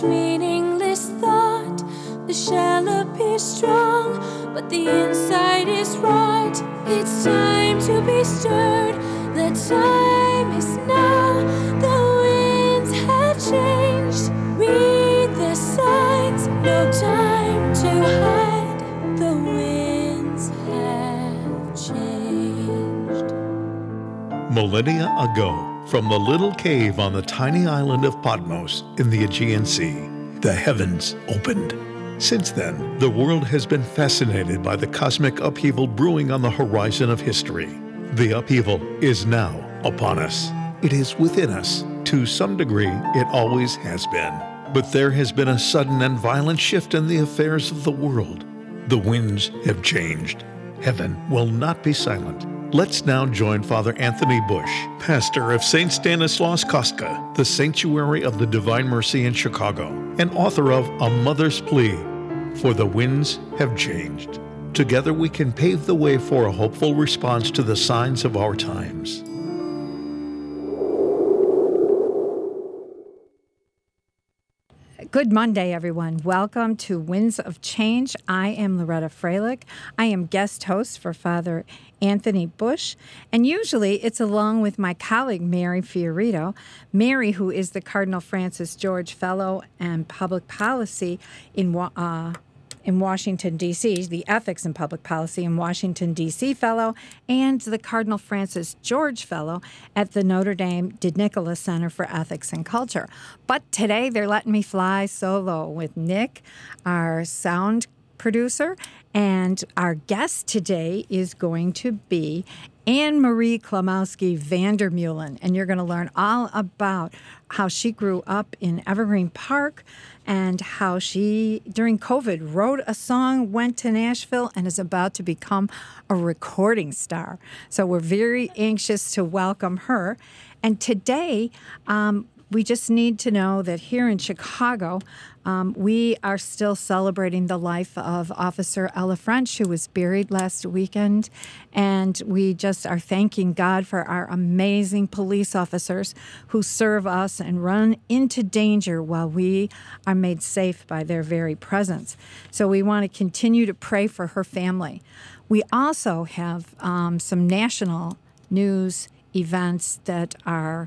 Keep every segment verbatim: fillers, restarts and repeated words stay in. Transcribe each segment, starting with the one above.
meaningless thought. The shell appears strong, but the inside is rot. It's time to be stirred. The time is now. The winds have changed. Read the signs. No time to hide. The winds have changed. Millennia ago, from the little cave on the tiny island of Patmos in the Aegean Sea, the heavens opened. Since then, the world has been fascinated by the cosmic upheaval brewing on the horizon of history. The upheaval is now upon us. It is within us. To some degree, it always has been. But there has been a sudden and violent shift in the affairs of the world. The winds have changed. Heaven will not be silent. Let's now join Father Anthony Bush, pastor of Saint Stanislaus Kostka, the Sanctuary of the Divine Mercy in Chicago, and author of A Mother's Plea, For the Winds Have Changed. Together we can pave the way for a hopeful response to the signs of our times. Good Monday, everyone. Welcome to Winds of Change. I am Loretta Freilich. I am guest host for Father Anthony Bush, and usually it's along with my colleague, Mary Fiorito. Mary, who is the Cardinal Francis George Fellow and Public Policy in uh, in Washington, D C, the Ethics in Public Policy in Washington, D C Fellow, and the Cardinal Francis George Fellow at the Notre Dame de Nicola Center for Ethics and Culture. But today they're letting me fly solo with Nick, our sound producer, and our guest today is going to be Anne-Marie Klimowski Vandermeulen, and you're going to learn all about how she grew up in Evergreen Park and how she, during COVID, wrote a song, went to Nashville, and is about to become a recording star. So we're very anxious to welcome her. And today, um, we just need to know that here in Chicago, um, we are still celebrating the life of Officer Ella French, who was buried last weekend. And we just are thanking God for our amazing police officers who serve us and run into danger while we are made safe by their very presence. So we want to continue to pray for her family. We also have um, some national news events that are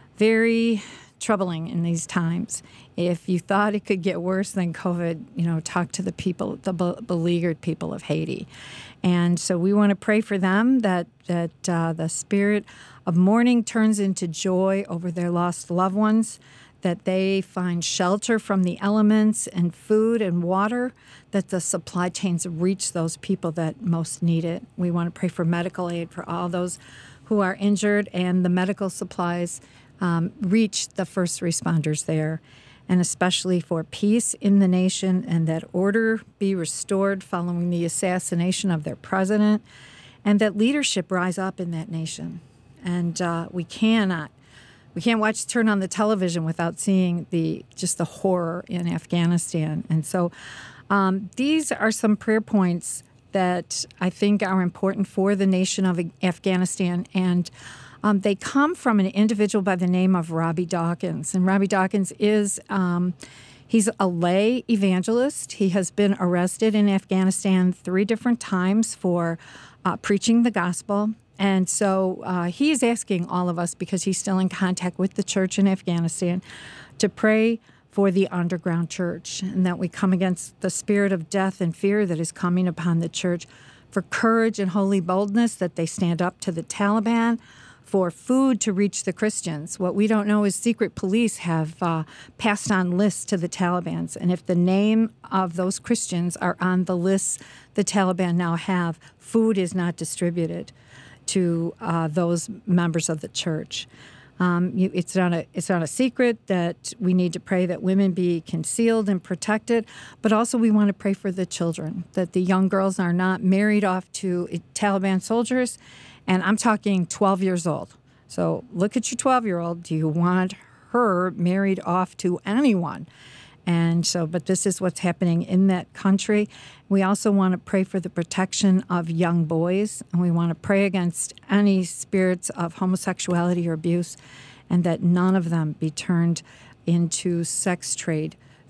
very troubling in these times. If you thought it could get worse than COVID, you know, talk to the people, the be- beleaguered people of Haiti. And so we want to pray for them that that uh, the spirit of mourning turns into joy over their lost loved ones, that they find shelter from the elements and food and water, that the supply chains reach those people that most need it. We want to pray for medical aid for all those who are injured, and the medical supplies Um, reach the first responders there, and especially for peace in the nation and that order be restored following the assassination of their president, and that leadership rise up in that nation. And uh, we cannot, we can't watch turn on the television without seeing the just the horror in Afghanistan. And so um, these are some prayer points that I think are important for the nation of Afghanistan, and Um, they come from an individual by the name of Robbie Dawkins. And Robbie Dawkins is, um, he's a lay evangelist. He has been arrested in Afghanistan three different times for uh, preaching the gospel. And so uh, he is asking all of us, because he's still in contact with the church in Afghanistan, to pray for the underground church, and that we come against the spirit of death and fear that is coming upon the church, for courage and holy boldness that they stand up to the Taliban, for food to reach the Christians. What we don't know is secret police have uh, passed on lists to the Taliban. And if the name of those Christians are on the lists the Taliban now have, food is not distributed to uh, those members of the church. Um, you, it's not a it's not a secret that we need to pray that women be concealed and protected, but also we want to pray for the children, that the young girls are not married off to Taliban soldiers. And I'm talking twelve years old. So look at your twelve-year-old. Do you want her married off to anyone? And so, but this is what's happening in that country. We also want to pray for the protection of young boys, and we want to pray against any spirits of homosexuality or abuse, and that none of them be turned into sex trade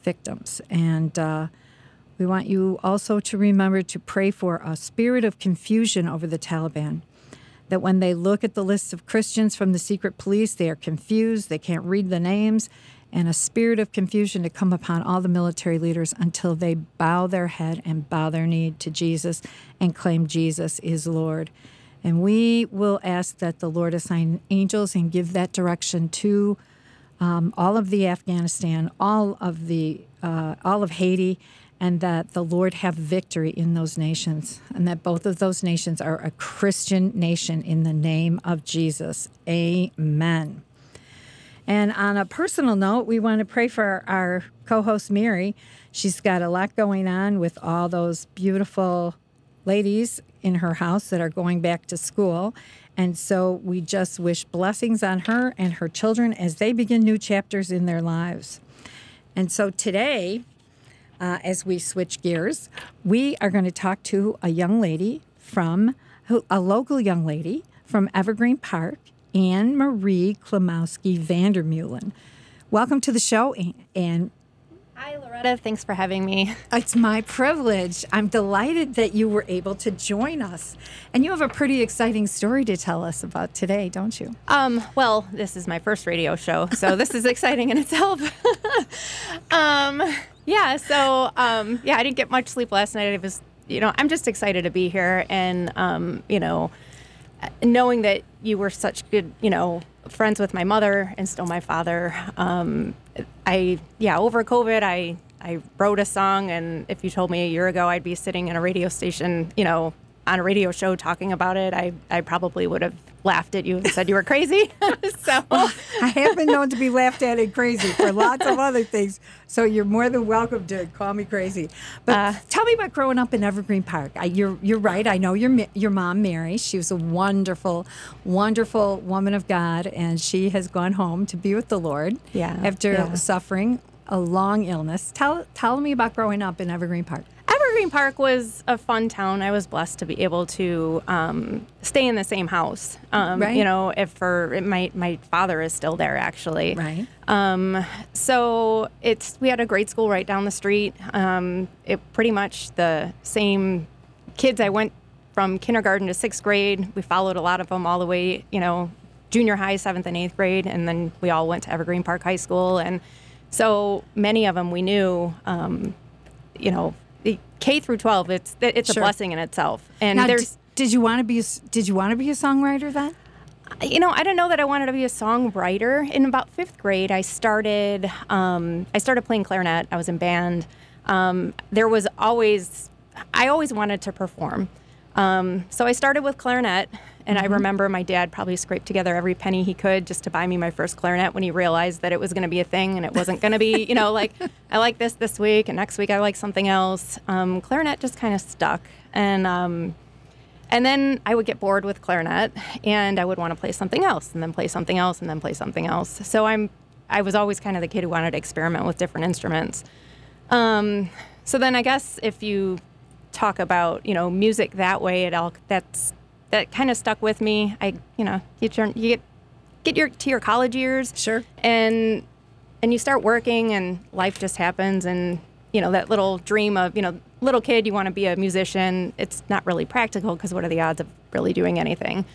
victims. And uh, we want you also to remember to pray for a spirit of confusion over the Taliban, that when they look at the lists of Christians from the secret police, they are confused, they can't read the names, and a spirit of confusion to come upon all the military leaders until they bow their head and bow their knee to Jesus and claim Jesus is Lord. And we will ask that the Lord assign angels and give that direction to um, all of the Afghanistan, all of the uh, all of Haiti, and that the Lord have victory in those nations, and that both of those nations are a Christian nation in the name of Jesus. Amen. And on a personal note, we want to pray for our co-host, Mary. She's got a lot going on with all those beautiful ladies in her house that are going back to school. And so we just wish blessings on her and her children as they begin new chapters in their lives. And so today, uh, as we switch gears, we are going to talk to a young lady from, a local young lady from Evergreen Park, Anne Marie Klimowski Vandermeulen. Welcome to the show, Anne. Hi, Loretta. Thanks for having me. It's my privilege. I'm delighted that you were able to join us. And you have a pretty exciting story to tell us about today, don't you? Um, well, this is my first radio show, so this is exciting in itself. um, yeah, so, um, yeah, I didn't get much sleep last night. I was, you know, I'm just excited to be here and, um, you know, knowing that you were such good, you know, friends with my mother and still my father. Um, I, yeah, over COVID, I, I wrote a song, and if you told me a year ago I'd be sitting in a radio station, you know, on a radio show talking about it, I, I probably would have laughed at you and said you were crazy. so well, I have been known to be laughed at and crazy for lots of other things, so you're more than welcome to call me crazy. But uh, tell me about growing up in Evergreen Park. I, you're you're right. I know your your mom, Mary. She was a wonderful, wonderful woman of God, and she has gone home to be with the Lord yeah, after yeah. suffering a long illness. Tell tell me about growing up in Evergreen Park. Evergreen Park was a fun town. I was blessed to be able to um, stay in the same house. Um, right. You know, if for my my father is still there actually. Right. Um, so it's we had a great school right down the street. Um, it pretty much the same kids. I went from kindergarten to sixth grade. We followed a lot of them all the way. You know, junior high, seventh and eighth grade, and then we all went to Evergreen Park High School, and so many of them we knew. Um, you know. K through twelve, it's it's sure. a blessing in itself. And now, there's, d- did you want to be a, did you want to be a songwriter then? You know, I didn't know that I wanted to be a songwriter. In about fifth grade, I started um, I started playing clarinet. I was in band. Um, there was always I always wanted to perform. Um, so I started with clarinet, and mm-hmm. I remember my dad probably scraped together every penny he could just to buy me my first clarinet when he realized that it was going to be a thing and it wasn't going to be, you know, like I like this this week and next week I like something else. Um, clarinet just kind of stuck, and um, and then I would get bored with clarinet and I would want to play something else and then play something else and then play something else. So I'm I was always kind of the kid who wanted to experiment with different instruments. Um, so then I guess if you talk about, you know, music that way, it all that's that kind of stuck with me. I, you know, you turn you get get your to your college years, sure, and and you start working, and life just happens, and you know that little dream of, you know, little kid, you want to be a musician. It's not really practical because what are the odds of really doing anything?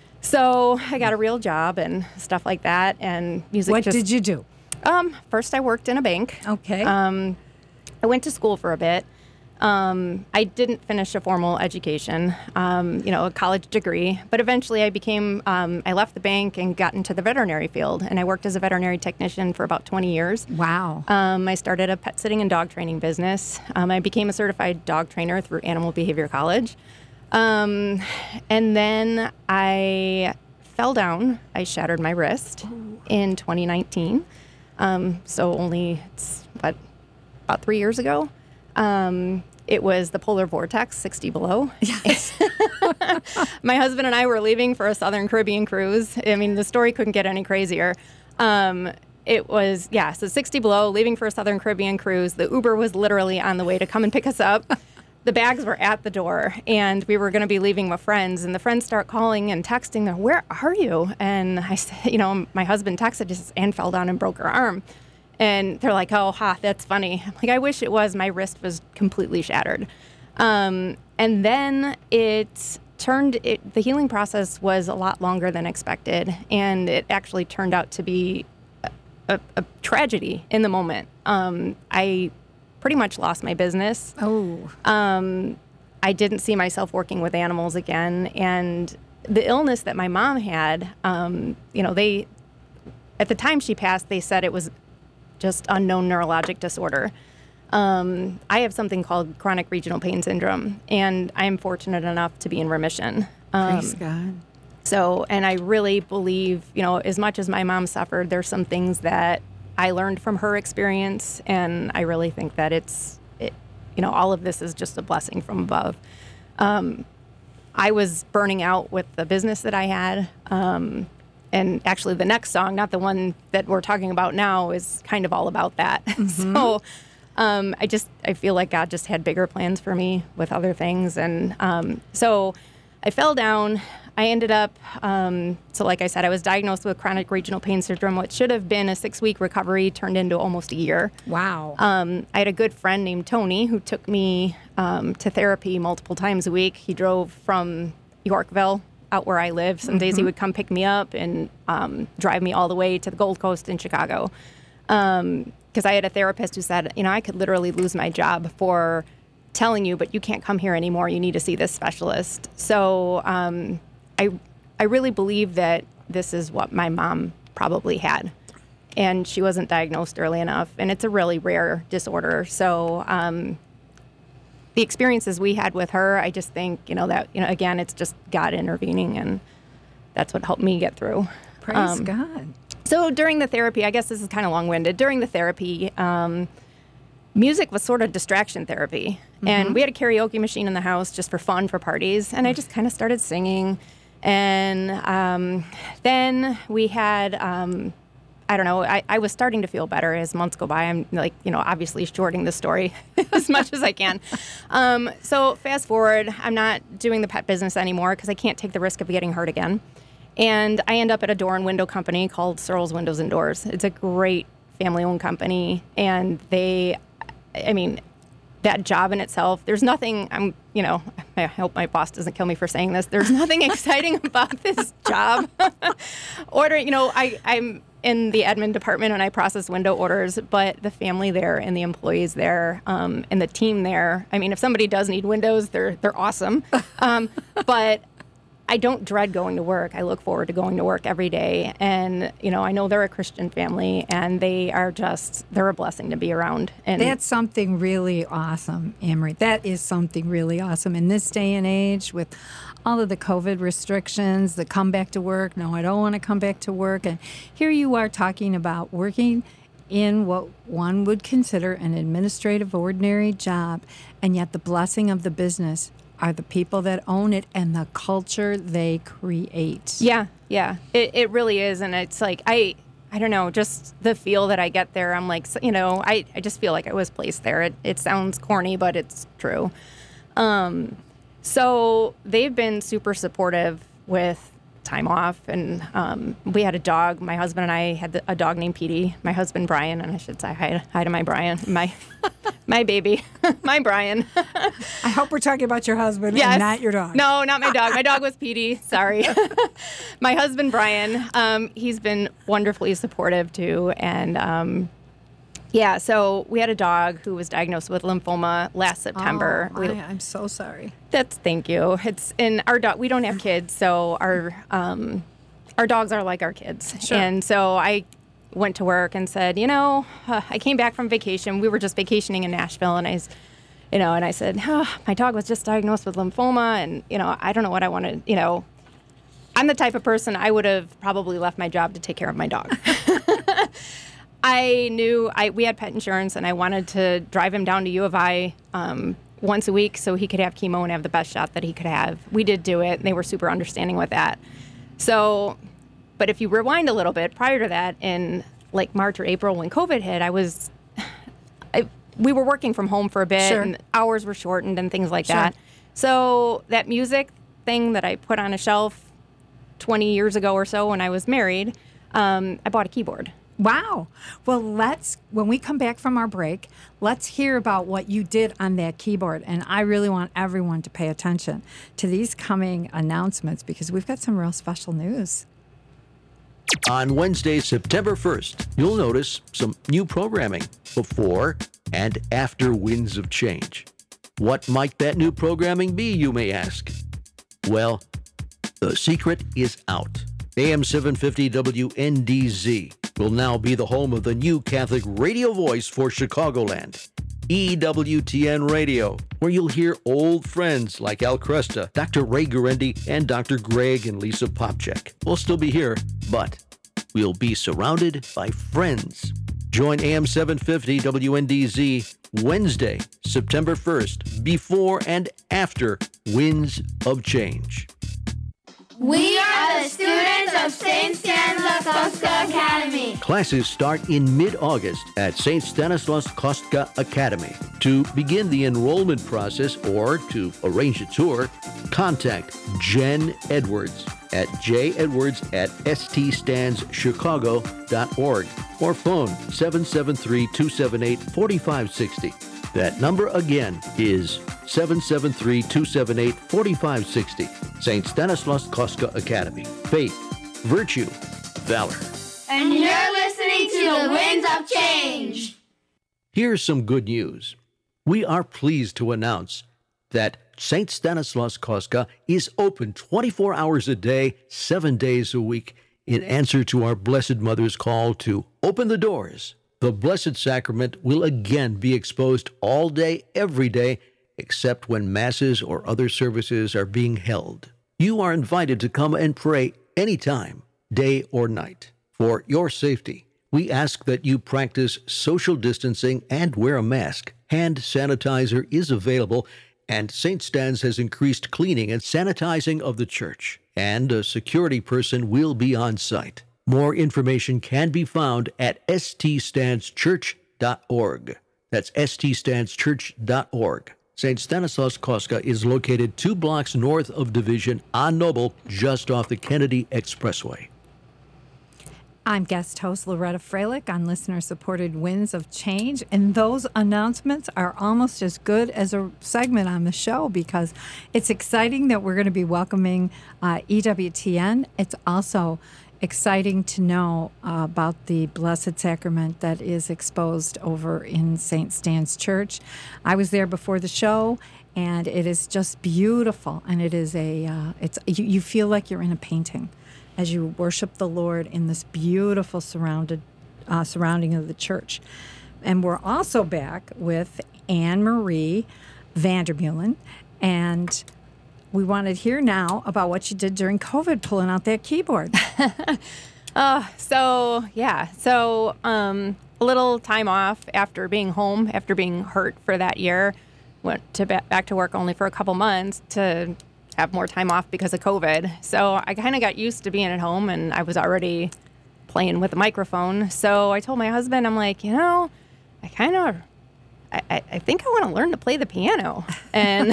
So I got a real job and stuff like that, and music. What just, did you do? Um, first I worked in a bank. Okay. Um, I went to school for a bit. Um, I didn't finish a formal education, um, you know, a college degree, but eventually I became, um, I left the bank and got into the veterinary field, and I worked as a veterinary technician for about twenty years. Wow. Um, I started a pet sitting and dog training business. Um, I became a certified dog trainer through Animal Behavior College. Um, and then I fell down. I shattered my wrist Ooh. in twenty nineteen. Um, so only, it's what, about three years ago. Um, it was the polar vortex, sixty below. Yes. My husband and I were leaving for a Southern Caribbean cruise. I mean, the story couldn't get any crazier. Um, it was, yeah, so sixty below, leaving for a Southern Caribbean cruise. The Uber was literally on the way to come and pick us up. The bags were at the door, and we were going to be leaving with friends, and the friends start calling and texting them, "Where are you?" And I said, you know, my husband texted us, "Anne fell down and broke her arm." And they're like, oh, ha, that's funny. I'm like, I wish it was. My wrist was completely shattered. Um, and then it turned, it, the healing process was a lot longer than expected. And it actually turned out to be a, a, a tragedy in the moment. Um, I pretty much lost my business. Oh. Um, I didn't see myself working with animals again. And the illness that my mom had, um, you know, they, at the time she passed, they said it was just unknown neurologic disorder. Um, I have something called chronic regional pain syndrome, and I'm fortunate enough to be in remission. Um, Praise God. So, and I really believe, you know, as much as my mom suffered, there's some things that I learned from her experience, and I really think that it's, it, you know, all of this is just a blessing from above. Um, I was burning out with the business that I had. Um, and actually the next song, not the one that we're talking about now, is kind of all about that. Mm-hmm. So um, I just, I feel like God just had bigger plans for me with other things. And um, so I fell down. I ended up, um, so like I said, I was diagnosed with chronic regional pain syndrome, which should have been a six-week recovery, turned into almost a year. Wow. Um, I had a good friend named Tony who took me um, to therapy multiple times a week. He drove from Yorkville out where I live. Some mm-hmm. days he would come pick me up and um, drive me all the way to the Gold Coast in Chicago. Because um, I had a therapist who said, you know, I could literally lose my job for telling you, but you can't come here anymore. You need to see this specialist. So um, I, I really believe that this is what my mom probably had. And she wasn't diagnosed early enough. And it's a really rare disorder. So um, the experiences we had with her, I just think, you know, that, you know, again, it's just God intervening, and that's what helped me get through. Praise um, God. So during the therapy, I guess this is kind of long-winded. During the therapy, um, music was sort of distraction therapy. Mm-hmm. And we had a karaoke machine in the house just for fun, for parties. And I just kind of started singing. And um, then we had... Um, I don't know, I, I was starting to feel better as months go by. I'm like, you know, obviously shorting the story as much as I can. Um, so fast forward, I'm not doing the pet business anymore because I can't take the risk of getting hurt again. And I end up at a door and window company called Searles Windows and Doors. It's a great family-owned company. And they, I mean, that job in itself, there's nothing, I'm, you know, I hope my boss doesn't kill me for saying this. There's nothing exciting about this job. Ordering, you know, I, I'm, in the admin department and I process window orders, but the family there and the employees there um, and the team there, I mean, if somebody does need windows, they're they're awesome. Um, but I don't dread going to work. I look forward to going to work every day. And, you know, I know they're a Christian family and they are just, they're a blessing to be around. And that's something really awesome, Amory. That is something really awesome in this day and age with all of the COVID restrictions, the come back to work. No, I don't want to come back to work. And here you are talking about working in what one would consider an administrative, ordinary job, and yet the blessing of the business are the people that own it and the culture they create. Yeah, yeah, it, it really is. And it's like, I I don't know, just the feel that I get there, I'm like, you know, I, I just feel like I was placed there. It, it sounds corny, but it's true. Um, so they've been super supportive with time off. And um, we had a dog. My husband and I had a dog named Petey. My husband, Brian, and I should say hi, hi to my Brian, my my baby, my Brian. I hope we're talking about your husband yes. and not your dog. No, not my dog. My dog was Petey. Sorry. My husband, Brian, um, he's been wonderfully supportive too. And um, yeah, so we had a dog who was diagnosed with lymphoma last September. Oh, we, I, I'm so sorry. That's thank you. It's in our dog. We don't have kids, so our um, our dogs are like our kids. Sure. And so I went to work and said, you know, uh, I came back from vacation. We were just vacationing in Nashville, and I, you know, and I said, oh, my dog was just diagnosed with lymphoma, and you know, I don't know what I want to, you know. I'm the type of person I would have probably left my job to take care of my dog. I knew I we had pet insurance, and I wanted to drive him down to U of I um, once a week so he could have chemo and have the best shot that he could have. We did do it, and they were super understanding with that. So, but if you rewind a little bit, prior to that, in like March or April when COVID hit, I was, I, we were working from home for a bit, sure. and hours were shortened and things like sure. that. So that music thing that I put on a shelf twenty years ago or so when I was married, um, I bought a keyboard. Wow. Well, let's, when we come back from our break, let's hear about what you did on that keyboard. And I really want everyone to pay attention to these coming announcements because we've got some real special news. On Wednesday, September first, you'll notice some new programming before and after Winds of Change. What might that new programming be, you may ask? Well, the secret is out. A M seven fifty W N D Z will now be the home of the new Catholic radio voice for Chicagoland, E W T N Radio, where you'll hear old friends like Al Cresta, Doctor Ray Gurendi, and Doctor Greg and Lisa Popchek. We'll still be here, but we'll be surrounded by friends. Join A M seven fifty W N D Z Wednesday, September first, before and after Winds of Change. We are the students of Saint Stanislaus Kostka Academy. Classes start in mid-August at Saint Stanislaus Kostka Academy. To begin the enrollment process or to arrange a tour, contact Jen Edwards at jedwards at s t stands chicago dot org or phone seven seven three, two seven eight, four five six zero. That number again is seven seven three, two seven eight, four five six zero. Saint Stanislaus Kostka Academy. Faith, virtue, valor. And you're listening to the Winds of Change. Here's some good news. We are pleased to announce that Saint Stanislaus Kostka is open twenty-four hours a day, seven days a week, in answer to our Blessed Mother's call to open the doors. The Blessed Sacrament will again be exposed all day, every day, except when masses or other services are being held. You are invited to come and pray anytime, day or night. For your safety, we ask that you practice social distancing and wear a mask. Hand sanitizer is available, and Saint Stan's has increased cleaning and sanitizing of the church, and a security person will be on site. More information can be found at s t stands church dot org. That's s t stands church dot org. Saint Stanislaus Kostka is located two blocks north of Division on Noble, just off the Kennedy Expressway. I'm guest host Loretta Freilich on listener-supported Winds of Change, and those announcements are almost as good as a segment on the show because it's exciting that we're going to be welcoming uh, E W T N. It's also exciting to know uh, about the Blessed Sacrament that is exposed over in Saint Stan's Church. I was there before the show, and it is just beautiful, and it is a uh, it's you, you feel like you're in a painting as you worship the Lord in this beautiful surrounded uh, surrounding of the church. And we're also back with Anne Marie Vandermeulen, and we wanted to hear now about what you did during COVID, pulling out that keyboard. uh, so, yeah. So um, a little time off after being home, after being hurt for that year. Went to ba- back to work only for a couple months to have more time off because of COVID. So I kind of got used to being at home, and I was already playing with a microphone. So I told my husband, I'm like, you know, I kind of... I, I think I want to learn to play the piano. And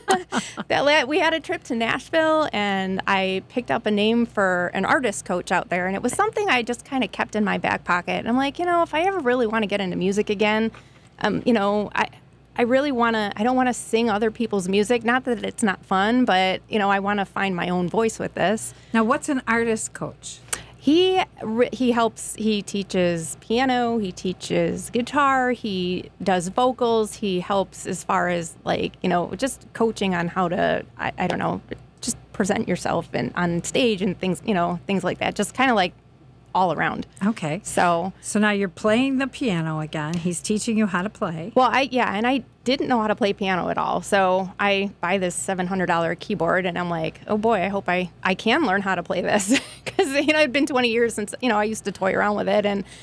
that we had a trip to Nashville, and I picked up a name for an artist coach out there. And it was something I just kind of kept in my back pocket. And I'm like, you know, if I ever really want to get into music again, um, you know, I I really want to, I don't want to sing other people's music. Not that it's not fun, but, you know, I want to find my own voice with this. Now, what's an artist coach? He he helps, he teaches piano, he teaches guitar, he does vocals, he helps as far as like, you know, just coaching on how to, I, I don't know, just present yourself and on stage and things, you know, things like that. Just kind of like all around. Okay. So. So now you're playing the piano again. He's teaching you how to play. Well, I, yeah, and I didn't know how to play piano at all. So I buy this seven hundred dollars keyboard, and I'm like, oh boy, I hope I, I can learn how to play this. Because, you know, it'd been twenty years since, you know, I used to toy around with it. And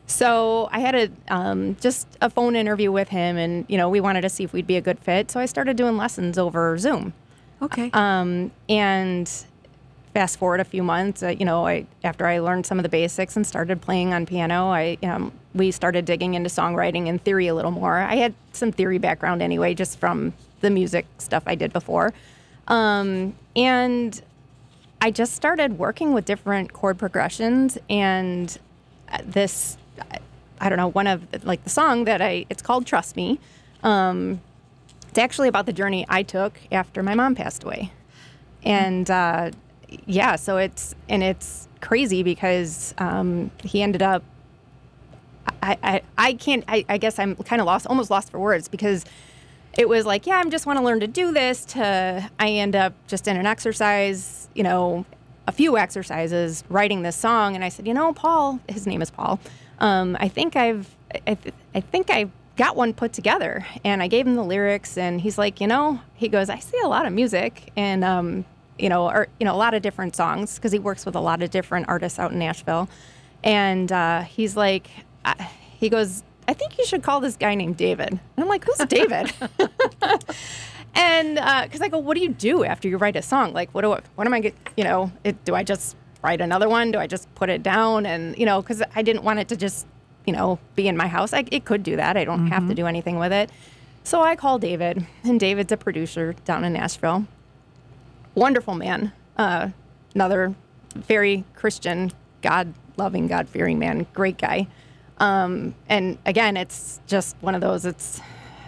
so I had a, um, just a phone interview with him, and, you know, we wanted to see if we'd be a good fit. So I started doing lessons over Zoom. Okay. Um, and fast forward a few months, uh, you know, I after I learned some of the basics and started playing on piano, I, you know, we started digging into songwriting and theory a little more. I had some theory background anyway, just from the music stuff I did before. Um, and I just started working with different chord progressions, and this, I don't know, one of like the song that I, it's called Trust Me. Um, it's actually about the journey I took after my mom passed away. And uh, yeah, so it's, and it's crazy because um, he ended up, I, I, I can't, I, I guess I'm kind of lost, almost lost for words because it was like, yeah, I just want to learn to do this to, I end up just in an exercise, you know, a few exercises writing this song. And I said, you know, Paul, his name is Paul. Um, I think I've, I, th- I think I've got one put together. And I gave him the lyrics and he's like, you know, he goes, I see a lot of music and, um, you know, or, you know, a lot of different songs because he works with a lot of different artists out in Nashville. And uh, he's like, uh, he goes, I think you should call this guy named David. And I'm like, who's David? And because uh, I go, what do you do after you write a song? Like, what do I, what am I, you know, it, do I just write another one? Do I just put it down? And, you know, because I didn't want it to just, you know, be in my house. I, it could do that. I don't mm-hmm. have to do anything with it. So I call David, and David's a producer down in Nashville. Wonderful man. Uh, another very Christian, God-loving, God-fearing man. Great guy. Um, and again, it's just one of those, it's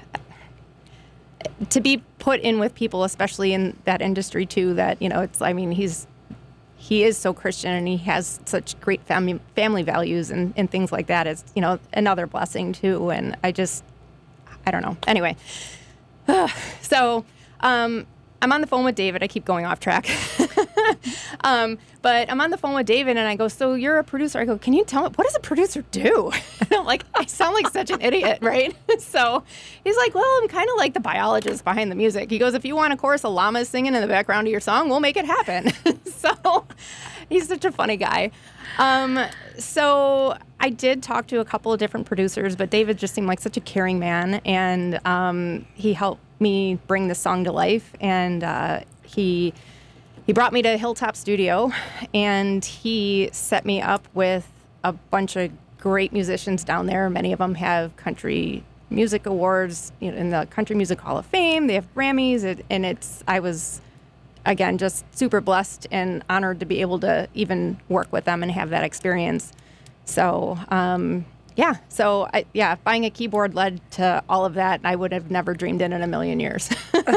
to be put in with people, especially in that industry too, that, you know, it's, I mean, he's, he is so Christian and he has such great family, family values and, and things like that is, you know, another blessing too. And I just, I don't know. Anyway, so, um, I'm on the phone with David. I keep going off track. um, but I'm on the phone with David and I go, so you're a producer. I go, can you tell me, what does a producer do? And I'm like, I sound like such an idiot, right? So he's like, well, I'm kind of like the biologist behind the music. He goes, if you want a chorus of llamas singing in the background of your song, we'll make it happen. So he's such a funny guy. Um, so I did talk to a couple of different producers, but David just seemed like such a caring man. And um, he helped me bring this song to life. And uh, he he brought me to Hilltop Studio, and he set me up with a bunch of great musicians down there. Many of them have country music awards, you know, in the Country Music Hall of Fame. They have Grammys, it, and it's I was, again, just super blessed and honored to be able to even work with them and have that experience. So, um, yeah, so I, yeah, buying a keyboard led to all of that. I would have never dreamed it in a million years.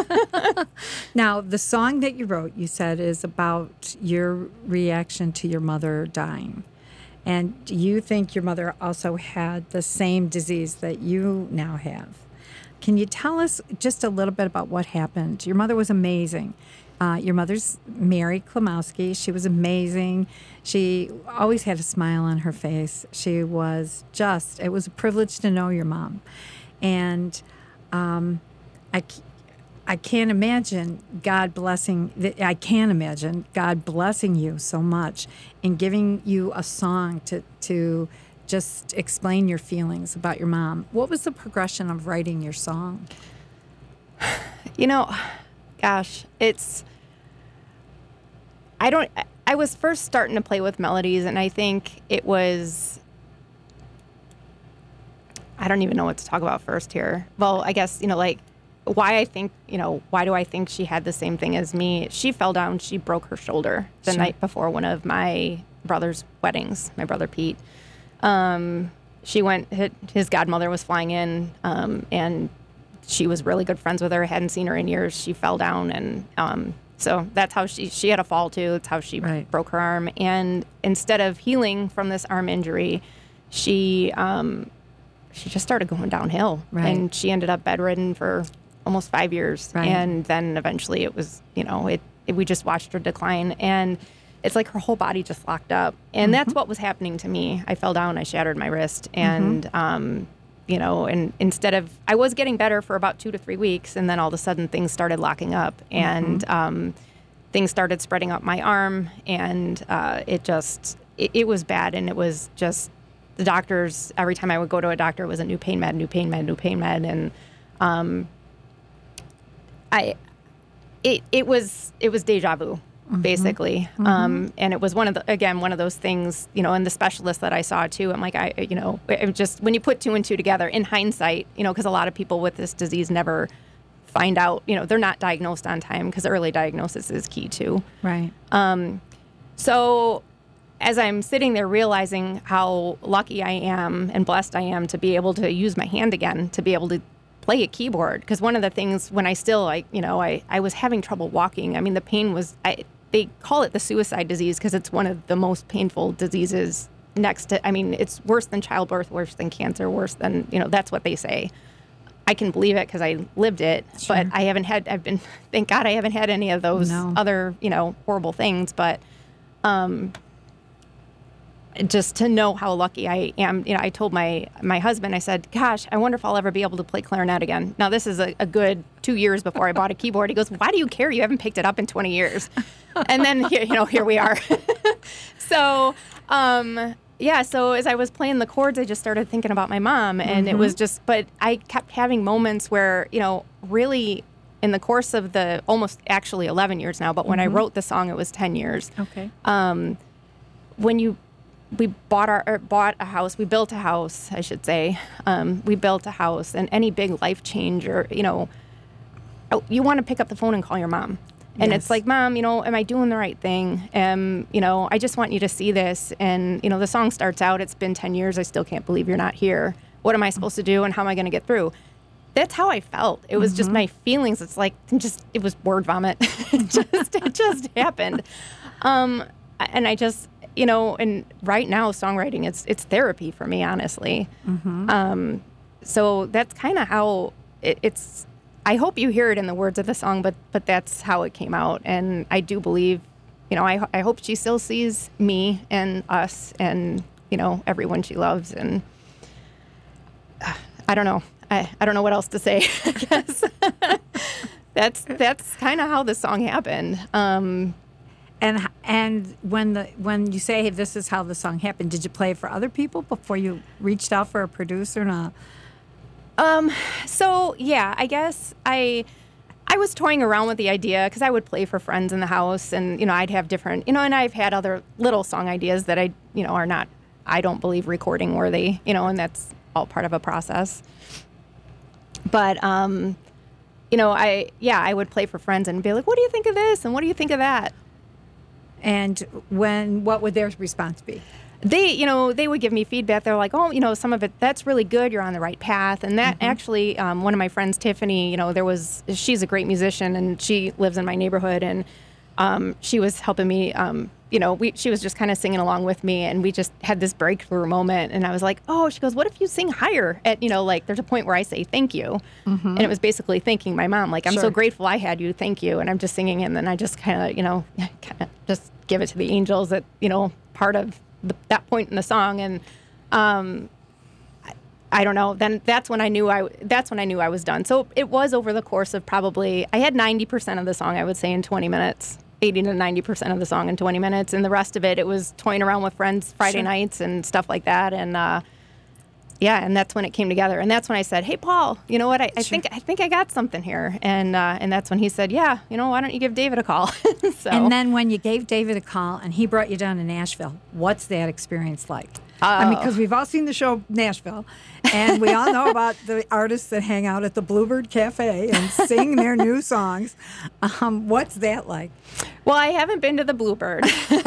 Now, the song that you wrote, you said, is about your reaction to your mother dying. And you think your mother also had the same disease that you now have. Can you tell us just a little bit about what happened? Your mother was amazing. Uh, your mother's Mary Klimowski. She was amazing. She always had a smile on her face. She was just, it was a privilege to know your mom. And um, I, I can't imagine God blessing, I can imagine God blessing you so much and giving you a song to, to just explain your feelings about your mom. What was the progression of writing your song? You know, gosh, it's, I don't, I was first starting to play with melodies, and I think it was, I don't even know what to talk about first here. Well, I guess, you know, like, why I think, you know, why do I think she had the same thing as me? She fell down, she broke her shoulder the sure. night before one of my brother's weddings, my brother Pete. Um, she went, his godmother was flying in, um, and she was really good friends with her, hadn't seen her in years. She fell down, and um, so that's how she, she had a fall too. That's how she right. broke her arm. And instead of healing from this arm injury, she, um, she just started going downhill, right. and she ended up bedridden for almost five years. Right. And then eventually it was, you know, it, it, we just watched her decline, and it's like her whole body just locked up. And mm-hmm. that's what was happening to me. I fell down, I shattered my wrist, and, mm-hmm. um, you know, and instead of, I was getting better for about two to three weeks, and then all of a sudden things started locking up, and mm-hmm. um, things started spreading up my arm, and uh, it just, it, it was bad. And it was just, the doctors, every time I would go to a doctor, it was a new pain med, new pain med, new pain med. And um, I, it, it was, it was deja vu. Mm-hmm. Basically. Mm-hmm. Um, and it was one of the, again, one of those things, you know, and the specialist that I saw too, I'm like, I, you know, it just, when you put two and two together in hindsight, you know, because a lot of people with this disease never find out, you know, they're not diagnosed on time, because early diagnosis is key too. Right. Um, so as I'm sitting there realizing how lucky I am and blessed I am to be able to use my hand again, to be able to play a keyboard. Because one of the things when I still, I, you know, I, I was having trouble walking. I mean, the pain was, I, they call it the suicide disease because it's one of the most painful diseases next to, I mean, it's worse than childbirth, worse than cancer, worse than, you know, that's what they say. I can believe it because I lived it, sure. But I haven't had, I've been, thank God I haven't had any of those no. other, you know, horrible things. But um, just to know how lucky I am, you know, I told my, my husband, I said, gosh, I wonder if I'll ever be able to play clarinet again. Now, this is a, a good two years before I bought a keyboard. He goes, why do you care? You haven't picked it up in twenty years. And then, here, you know, here we are. so, um, yeah, so as I was playing the chords, I just started thinking about my mom, and mm-hmm. it was just, but I kept having moments where, you know, really in the course of the almost actually eleven years now, but when mm-hmm. I wrote the song, it was ten years. Okay. Um, when you, we bought our, or bought a house, we built a house, I should say. Um, we built a house, and any big life change or, you know, you want to pick up the phone and call your mom. And yes. It's like, Mom, you know, am I doing the right thing? Um, you know, I just want you to see this. And, you know, the song starts out, it's been ten years. I still can't believe you're not here. What am I supposed to do and how am I going to get through? That's how I felt. It was mm-hmm. just my feelings. It's like, just, it was word vomit. it, just, it just happened. Um, and I just, you know, and right now songwriting, it's, it's therapy for me, honestly. Mm-hmm. Um, so that's kind of how it, it's, I hope you hear it in the words of the song, but but that's how it came out. And I do believe, you know, I I hope she still sees me and us and, you know, everyone she loves. And uh, I don't know. I, I don't know what else to say, I guess. that's that's kind of how the song happened. Um, and and when the when you say, hey, this is how the song happened, did you play it for other people before you reached out for a producer and a... Um, so yeah, I guess I, I was toying around with the idea because I would play for friends in the house and, you know, I'd have different, you know, and I've had other little song ideas that I, you know, are not, I don't believe recording worthy, you know, and that's all part of a process. But, um, you know, I, yeah, I would play for friends and be like, what do you think of this? And what do you think of that? And when, what would their response be? They, you know, they would give me feedback. They're like, oh, you know, some of it, that's really good. You're on the right path. And that mm-hmm. actually, um, one of my friends, Tiffany, you know, there was, she's a great musician and she lives in my neighborhood. And um, she was helping me, um, you know, we, she was just kind of singing along with me. And we just had this breakthrough moment. And I was like, oh, she goes, what if you sing higher? At, you know, like there's a point where I say thank you. Mm-hmm. And it was basically thanking my mom. Like, I'm sure. so grateful I had you. Thank you. And I'm just singing. And then I just kind of, you know, kind of just give it to the angels at, you know, part of The, that point in the song, and um, I, I don't know. Then that's when I knew I. That's when I knew I was done. So it was over the course of probably. I had ninety percent of the song, I would say, in twenty minutes. Eighty to ninety percent of the song in twenty minutes, and the rest of it, it was toying around with friends Friday sure. nights and stuff like that. And uh, yeah, and that's when it came together. And that's when I said, "Hey, Paul, you know what? I, I sure. think I think I got something here." And uh, and that's when he said, "Yeah, you know, why don't you give David a call?" so. And then when you gave David a call and he brought you down to Nashville, what's that experience like? Oh. I mean, because we've all seen the show Nashville, and we all know about the artists that hang out at the Bluebird Cafe and sing their new songs. Um, what's that like? Well, I haven't been to the Bluebird.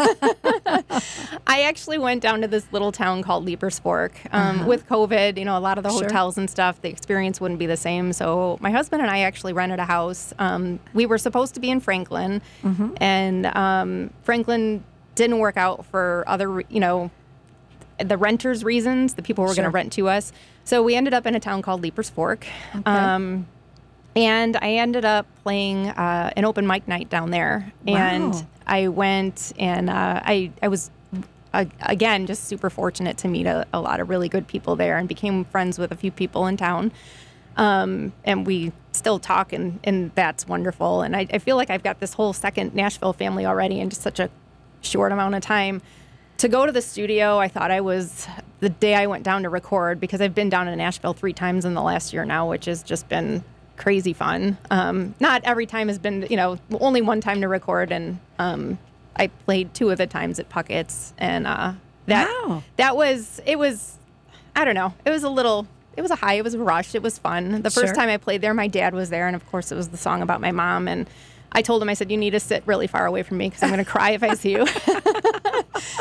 I actually went down to this little town called Leapers Fork. Um, uh-huh. With COVID, you know, a lot of the hotels sure. and stuff, the experience wouldn't be the same. So my husband and I actually rented a house. Um, we were supposed to be in Franklin, mm-hmm. and um, Franklin didn't work out for other, you know, the renters' reasons, the people who were sure. going to rent to us. So we ended up in a town called Leapers Fork. Okay. Um, and I ended up playing uh, an open mic night down there. Wow. And I went and uh, I, I was, uh, again, just super fortunate to meet a, a lot of really good people there and became friends with a few people in town. Um, and we still talk, and, and that's wonderful. And I, I feel like I've got this whole second Nashville family already in just such a short amount of time. To go to the studio, I thought I was, the day I went down to record, because I've been down to Nashville three times in the last year now, which has just been crazy fun. Um, not every time has been, you know, only one time to record, and um, I played two of the times at Puckett's, and uh, that wow. that was, it was, I don't know, it was a little, it was a high, it was a rush, it was fun. The first sure. time I played there, my dad was there, and of course it was the song about my mom, and I told him, I said, you need to sit really far away from me because I'm going to cry if I see you.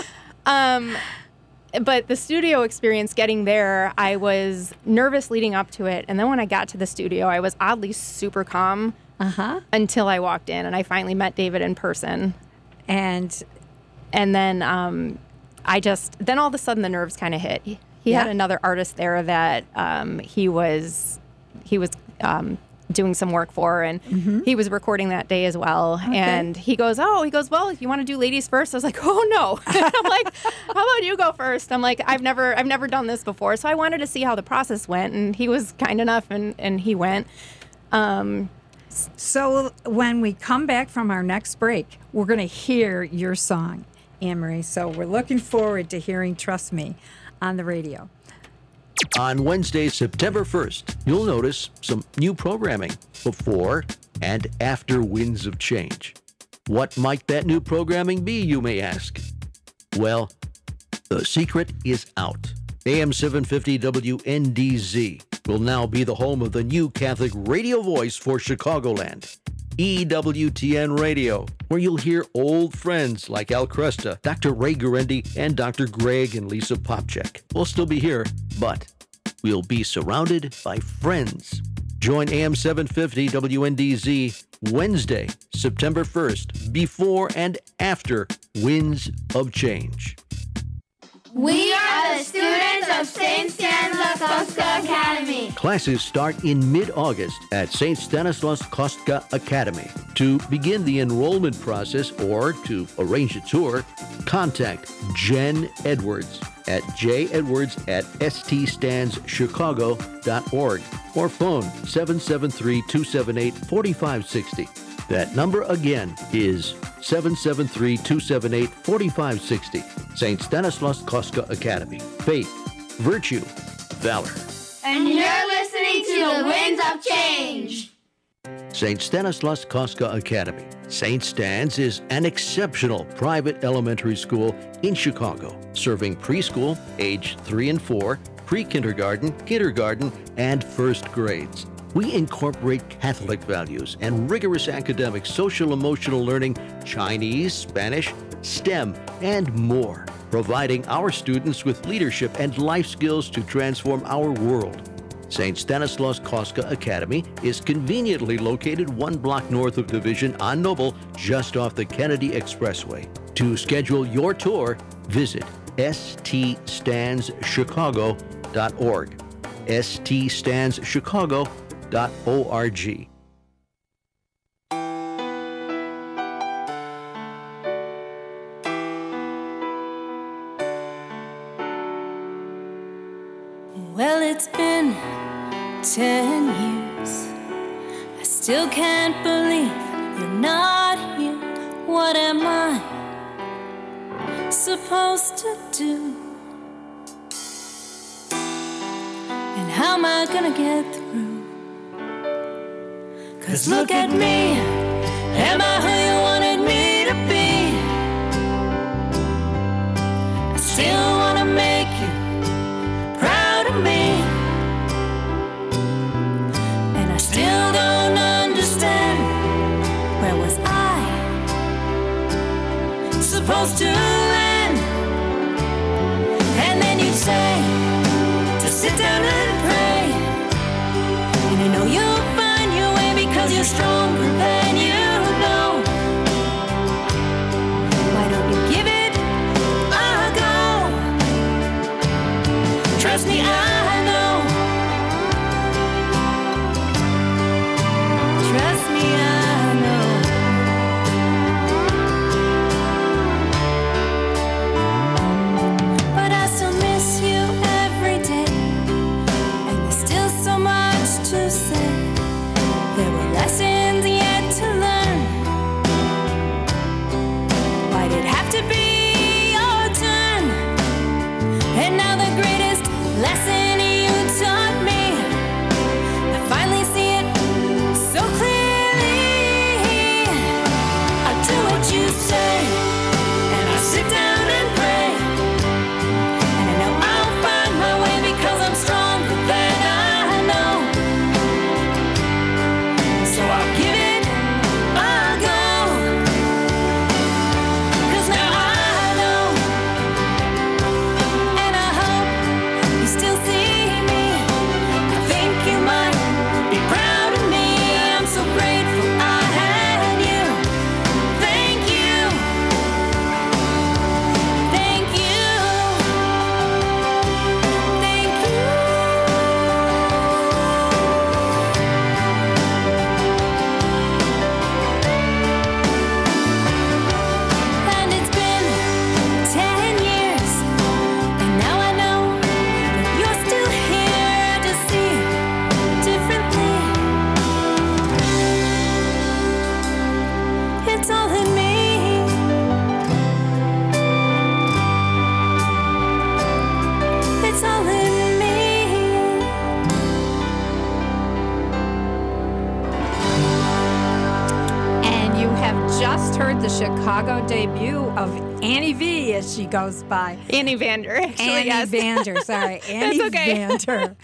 um, but the studio experience, getting there, I was nervous leading up to it. And then when I got to the studio, I was oddly super calm Uh-huh. until I walked in and I finally met David in person. And And then um, I just, then all of a sudden the nerves kind of hit. He, he Yeah. had another artist there that um, he was, he was um, doing some work for, and Mm-hmm. he was recording that day as well. And he goes, oh, he goes, well, you want to do ladies first? I was like, oh no. I'm like, how about you go first? I'm like, I've never, I've never done this before. So I wanted to see how the process went, and he was kind enough, and, and he went. Um, so when we come back from our next break, we're going to hear your song, Anne-Marie. So we're looking forward to hearing Trust Me on the radio. On Wednesday, September first, you'll notice some new programming before and after Winds of Change. What might that new programming be, you may ask? Well, the secret is out. A M seven fifty W N D Z will now be the home of the new Catholic radio voice for Chicagoland, E W T N Radio, where you'll hear old friends like Al Cresta, Doctor Ray Gurendi, and Doctor Greg and Lisa Popchek. We'll still be here, but we'll be surrounded by friends. Join A M seven fifty W N D Z Wednesday, September first, before and after Winds of Change. We are the students of Saint Stanislaus Kostka Academy. Classes start in mid-August at Saint Stanislaus Kostka Academy. To begin the enrollment process or to arrange a tour, contact Jen Edwards at jedwards at s t stands chicago dot org or phone seven seven three, two seven eight, four five six zero. That number again is seven seven three, two seven eight, four five six zero. Saint Stanislaus Kostka Academy. Faith, virtue, valor. And you're listening to the Winds of Change. Saint Stanislaus Kostka Academy. Saint Stans is an exceptional private elementary school in Chicago, serving preschool, age three and four, pre-kindergarten, kindergarten, and first grades. We incorporate Catholic values and rigorous academic social-emotional learning, Chinese, Spanish, STEM, and more, providing our students with leadership and life skills to transform our world. Saint Stanislaus Kostka Academy is conveniently located one block north of Division on Noble, just off the Kennedy Expressway. To schedule your tour, visit s t stands chicago dot org. s t stands chicago dot org. Well, it's been ten years. I still can't believe you're not here. What am I supposed to do? And how am I gonna get through? 'Cause look at me, am I who you wanted me to be? I still wanna make you proud of me, and I still don't understand, where was I supposed to land? And then you'd say to sit down and pray, and you know you'll find your way because you're stronger than you know. Why don't you give it a go? Trust me, I know. Trust me, I know. But I still miss you every day, and there's still so much to say. There were lessons, yeah, Chicago debut of Annie V, as she goes by. Annie Vander, actually, Annie yes. Vander, sorry. Annie okay. Vander.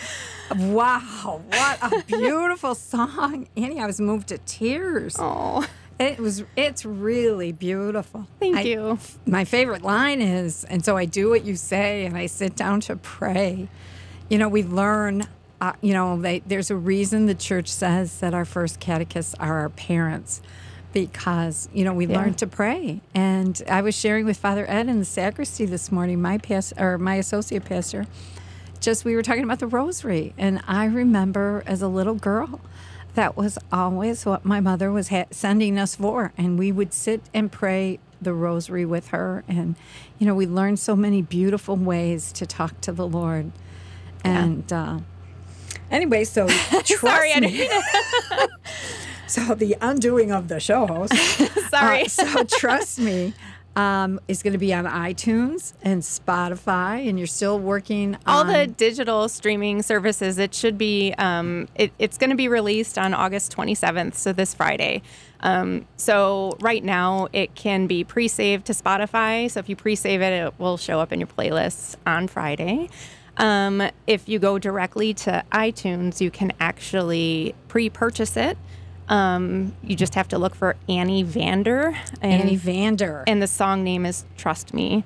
Wow, what a beautiful song. Annie, I was moved to tears. Oh, It was, it's really beautiful. thank I- you. My favorite line is, and so I do what you say and I sit down to pray. You know, we learn, uh, you know, they, there's a reason the church says that our first catechists are our parents, because, you know, we Yeah. learn to pray. And I was sharing with Father Ed in the sacristy this morning, my past, or my associate pastor, just we were talking about the rosary. And I remember as a little girl, that was always what my mother was ha- sending us for. And we would sit and pray the rosary with her. And, you know, we learned so many beautiful ways to talk to the Lord. And uh, anyway, so trust Sorry, I me. didn't So the undoing of the show host. Sorry. Uh, so trust me, um, is going to be on iTunes and Spotify, and you're still working all on the digital streaming services. It should be. Um, it, it's going to be released on August twenty-seventh, so this Friday. Um, so right now it can be pre-saved to Spotify. So if you pre-save it, it will show up in your playlists on Friday. Um, if you go directly to iTunes, you can actually pre-purchase it. Um, you just have to look for Annie Vander. And, Annie Vander. and the song name is Trust Me.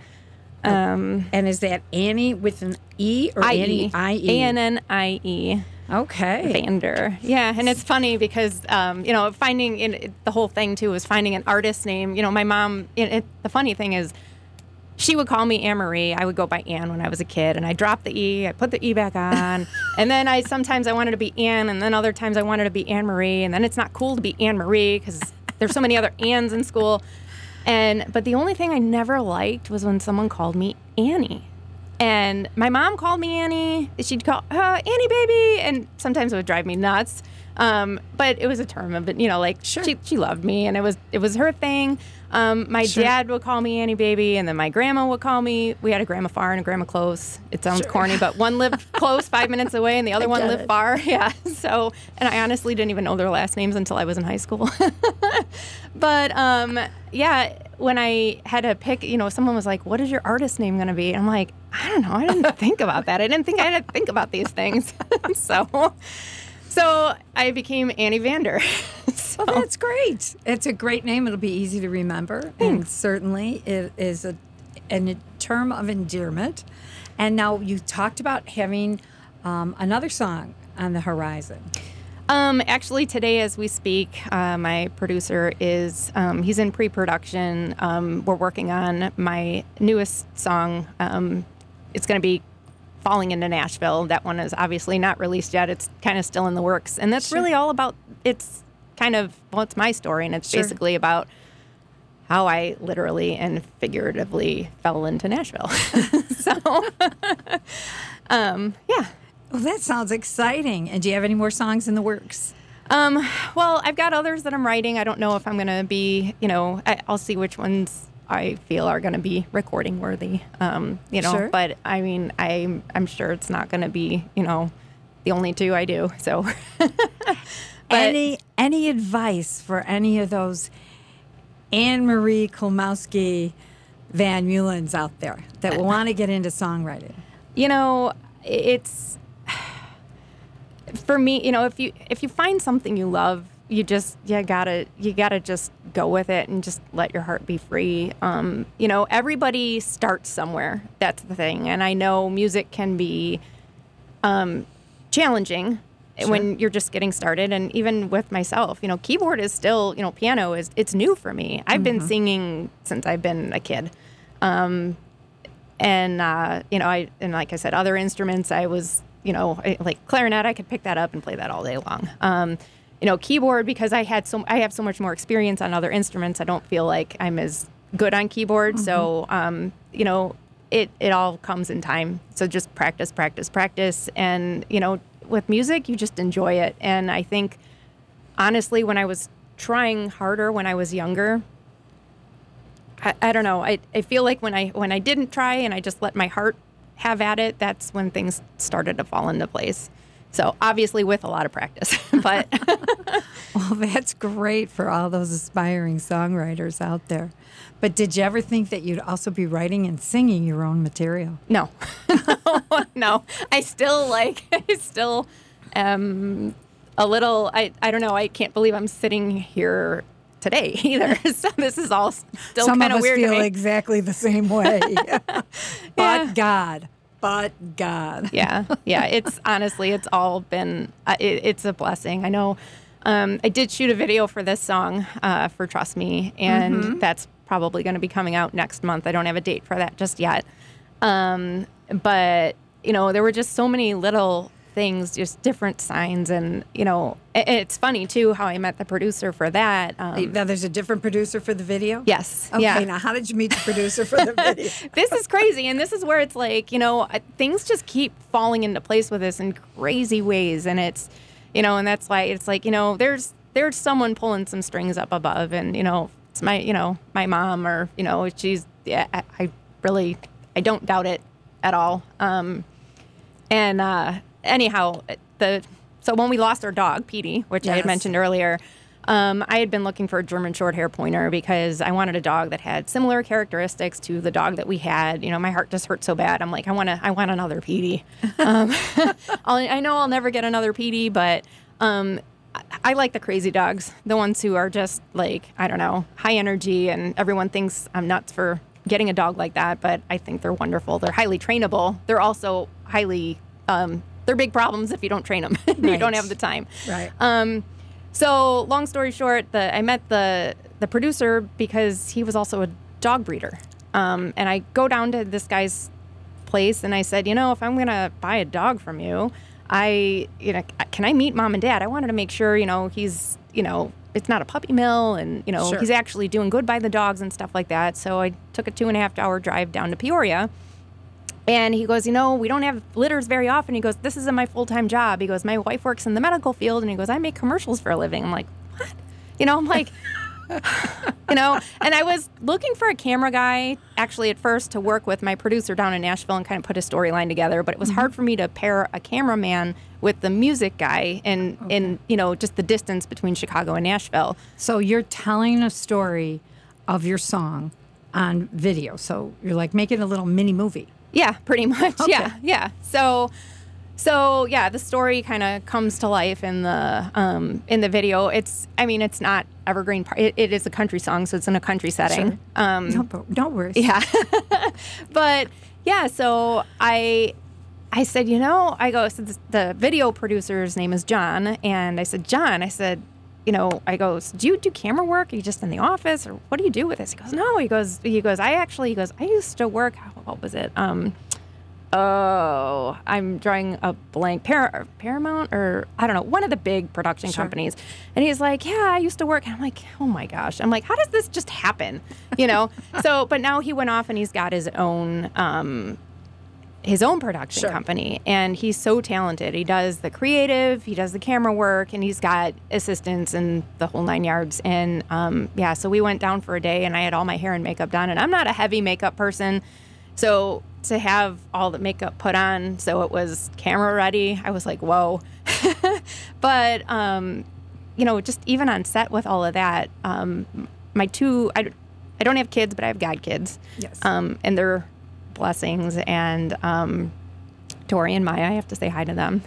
And is that Annie with an E or Annie I E? A N N I E. Okay. Vander. Yeah, and it's funny because, um, you know, finding, in it, the whole thing, too, was finding an artist name. You know, my mom, it, it, the funny thing is, she would call me Anne Marie. I would go by Anne when I was a kid, and I dropped the E, I put the E back on, and then I sometimes I wanted to be Anne, and then other times I wanted to be Anne Marie, and then it's not cool to be Anne Marie because there's so many other Annes in school. And but the only thing I never liked was when someone called me Annie. And my mom called me Annie. She'd call, uh, Annie baby, and sometimes it would drive me nuts. Um, but it was a term of it, you know, like Sure. she she loved me, and it was it was her thing. Um, my Sure. dad would call me Annie baby, and then my grandma would call me. We had a grandma far and a grandma close. It sounds Sure. corny, but one lived close, five minutes away, and the other I one get lived it. far. Yeah. So, and I honestly didn't even know their last names until I was in high school. But um, yeah, when I had to pick, you know, someone was like, "What is your artist name going to be?" I'm like, I don't know. I didn't think about that. I didn't think I had to think about these things. so, so I became Annie Vander. so, Well, that's great. It's a great name. It'll be easy to remember. And certainly it is a, a term of endearment. And now you talked about having um, another song on the horizon. Um, actually, today as we speak, uh, my producer is, um, he's in pre-production. Um, we're working on my newest song. Um, it's going to be Falling into Nashville. That one is obviously not released yet. It's kind of still in the works. And that's Sure. really all about, it's kind of, well, it's my story, and it's Sure. basically about how I literally and figuratively fell into Nashville. so, um, yeah. Well, that sounds exciting. And do you have any more songs in the works? Um, well, I've got others that I'm writing. I don't know if I'm going to be, you know, I, I'll see which ones I feel are going to be recording worthy. Um, you know, Sure. but I mean, I'm, I'm sure it's not going to be, you know, the only two I do. So, but any any advice for any of those Anne Marie Klomowski Van Mulens out there that want to get into songwriting? you know, it's for me, you know, if you, if you find something you love, you just, you gotta, you gotta just go with it and just let your heart be free. Um, you know, everybody starts somewhere. That's the thing. And I know music can be um, challenging when you're just getting started. And even with myself, you know, keyboard is still, you know, piano is, it's new for me. I've been singing since I've been a kid. Um, and, uh, you know, I, and like I said, other instruments, I was, you know, I, like clarinet, I could pick that up and play that all day long. Um, you know, keyboard, because I had so, I have so much more experience on other instruments, I don't feel like I'm as good on keyboard. So, um, you know, it, it all comes in time. So just practice, practice, practice. And, you know, with music, you just enjoy it. And I think, honestly, when I was trying harder when I was younger, I, I don't know. I, I feel like when I when I didn't try and I just let my heart have at it, that's when things started to fall into place. So obviously with a lot of practice. but Well, that's great for all those aspiring songwriters out there. But did you ever think that you'd also be writing and singing your own material? no, no. I still like. I still am a little. I I don't know. I can't believe I'm sitting here today either. So this is all still Some kind of of us weird feel to me. exactly the same way. But Yeah. God, but God. yeah, yeah. It's honestly, it's all been. Uh, it, it's a blessing. I know. Um, I did shoot a video for this song uh, for Trust Me, and Mm-hmm. that's probably going to be coming out next month. I don't have a date for that just yet. Um, but you know, there were just so many little things, just different signs, and you know, it, it's funny too how I met the producer for that. Um, Now, there's a different producer for the video? yes, Okay, yeah. now how did you meet the producer for the video? This is crazy, and this is where it's like, you know, uh, things just keep falling into place with us in crazy ways, and it's, you know, and that's why it's like, you know, there's there's someone pulling some strings up above, and you know, it's my, you know, my mom, or you know, she's, yeah, I, I really, I don't doubt it at all. Um, and uh, anyhow, the so when we lost our dog, Petey, which I Yes. had mentioned earlier. Um, I had been looking for a German short hair pointer because I wanted a dog that had similar characteristics to the dog that we had. You know, my heart just hurt so bad. I'm like, I want to, I want another Petey. Um, I'll, I know I'll never get another Petey, but um, I, I like the crazy dogs, the ones who are just like, I don't know, high energy, and everyone thinks I'm nuts for getting a dog like that, but I think they're wonderful. They're highly trainable. They're also highly, um, they're big problems if you don't train them. You Right. don't have the time. Right. Um, so long story short, the I met the the producer because he was also a dog breeder. Um, and I go down to this guy's place and I said, you know, if I'm gonna buy a dog from you, I, you know, can I meet mom and dad? I wanted to make sure, you know, he's, you know, it's not a puppy mill, and you know, Sure. he's actually doing good by the dogs and stuff like that. So I took a two and a half hour drive down to Peoria. And he goes, you know, we don't have litters very often. He goes, this isn't my full-time job. He goes, my wife works in the medical field. And he goes, I make commercials for a living. I'm like, what? You know, I'm like, you know, and I was looking for a camera guy actually at first to work with my producer down in Nashville and kind of put a storyline together. But it was hard for me to pair a cameraman with the music guy and, and, you know, just the distance between Chicago and Nashville. So you're telling a story of your song on video. So you're like making a little mini movie. Yeah, pretty much. Okay. Yeah, yeah. So, so yeah, the story kind of comes to life in the um, in the video. It's, I mean, it's not evergreen. Par- it, it is a country song, so it's in a country setting. Sure. Um, No, but don't worry. yeah, but yeah. So I, I said, you know, I go. So this, the video producer's name is John, and I said, John, I said, you know, I goes, do you do camera work? Are you just in the office, or what do you do with this? He goes, no. He goes, he goes, I actually, he goes, I used to work. What was it? Um, oh, I'm drawing a blank. Par- Paramount, or I don't know, one of the big production Sure. companies. And he's like, yeah, I used to work. And I'm like, oh my gosh. I'm like, how does this just happen? You know. So, but now he went off and he's got his own. Um, his own production Sure. company, and he's so talented. He does the creative, he does the camera work, and he's got assistants and the whole nine yards. And um, yeah, so we went down for a day, and I had all my hair and makeup done, and I'm not a heavy makeup person, so to have all the makeup put on so it was camera ready, I was like, whoa. But um, you know, just even on set with all of that, um, my two, I, I don't have kids, but I have godkids. Yes. Um, and they're blessings, and um, Tori and Maya, I have to say hi to them.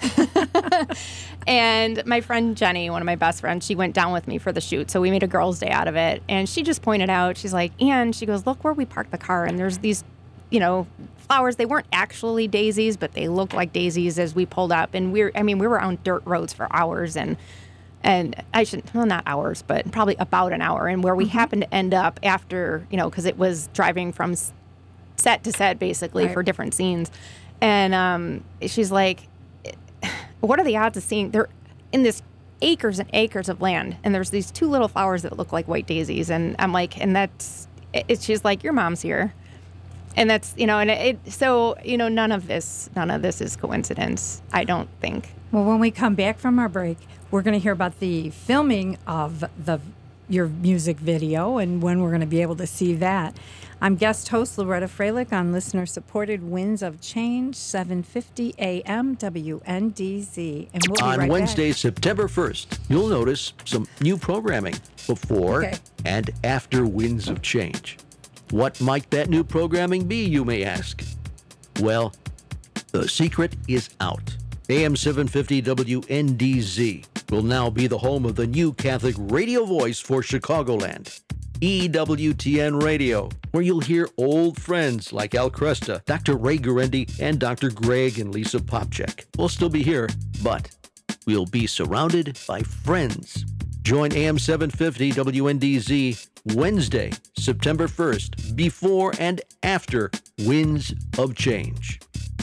And my friend Jenny, one of my best friends, she went down with me for the shoot, so we made a girls' day out of it. And she just pointed out, she's like, Ann, she goes, look where we parked the car, and there's these, you know, flowers. They weren't actually daisies, but they looked like daisies as we pulled up. And we're, I mean, we were on dirt roads for hours, and and I shouldn't, well, not hours, but probably about an hour. And where we happened to end up after, you know, because it was driving from set to set basically Right. for different scenes. And um, she's like, what are the odds of seeing, they're in this acres and acres of land, and there's these two little flowers that look like white daisies. And I'm like, and that's, it, she's like, your mom's here. And that's, you know, and it, so, you know, none of this, none of this is coincidence, I don't think. Well, when we come back from our break, we're going to hear about the filming of the your music video and when we're going to be able to see that. I'm guest host Loretta Freilich on listener-supported Winds of Change, seven fifty A M W N D Z. And we'll be On right Wednesday, back. September first, you'll notice some new programming before Okay. and after Winds of Change. What might that new programming be, you may ask? Well, the secret is out. A M seven fifty W N D Z will now be the home of the new Catholic radio voice for Chicagoland. E W T N Radio, where you'll hear old friends like Al Cresta, Doctor Ray Guarendi, and Doctor Greg and Lisa Popchek. We'll still be here, but we'll be surrounded by friends. Join A M seven fifty W N D Z Wednesday, September first, before and after Winds of Change.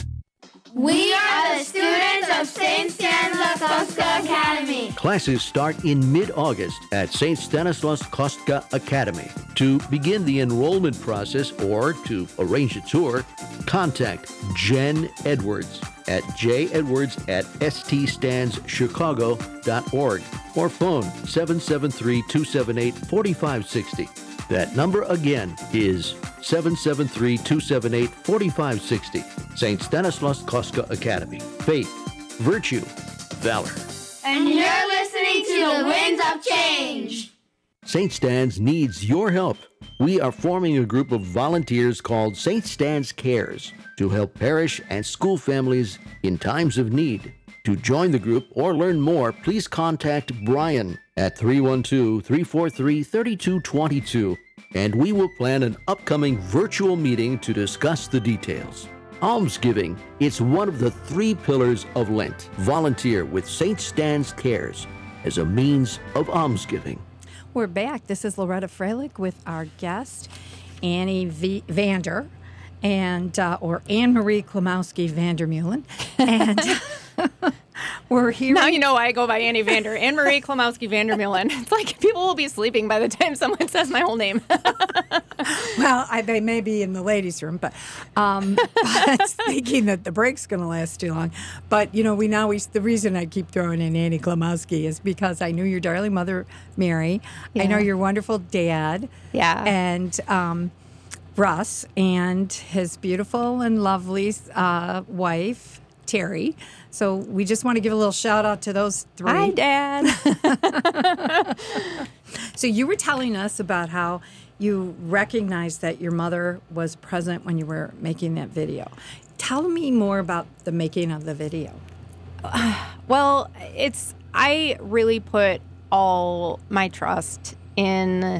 We are the students of Saint Stanislaus Academy. Classes start in mid-August at Saint Stanislaus Kostka Academy. To begin the enrollment process or to arrange a tour, contact Jen Edwards at jedwards at s t stands chicago dot org or phone seven seven three, two seven eight, four five six zero. That number again is seven seven three, two seven eight, four five six zero. Saint Stanislaus Kostka Academy. Faith, virtue, valor. And you're listening to the Winds of Change. Saint Stan's needs your help. We are forming a group of volunteers called Saint Stan's Cares to help parish and school families in times of need. To join the group or learn more, please contact Brian at three one two, three four three, three two two two, and we will plan an upcoming virtual meeting to discuss the details. Almsgiving, it's one of the three pillars of Lent. Volunteer with Saint Stan's Cares as a means of almsgiving. We're back. This is Loretta Freilich with our guest, Annie v- Vander, and uh, or Anne Marie Klimowski Vandermeulen, and we're here. Now you know why I go by Annie Vander. Anne Marie Klimowski Vandermeulen. It's like people will be sleeping by the time someone says my whole name. Well, I, they may be in the ladies' room, but, um, but thinking that the break's going to last too long. But, you know, we now, we, the reason I keep throwing in Annie Klimowski is because I knew your darling mother, Mary. Yeah. I know your wonderful dad. Yeah. And um, Russ and his beautiful and lovely uh, wife, Terry. So we just want to give a little shout out to those three. Hi, Dad. So you were telling us about how you recognized that your mother was present when you were making that video. Tell me more about the making of the video. Well, it's I really put all my trust in,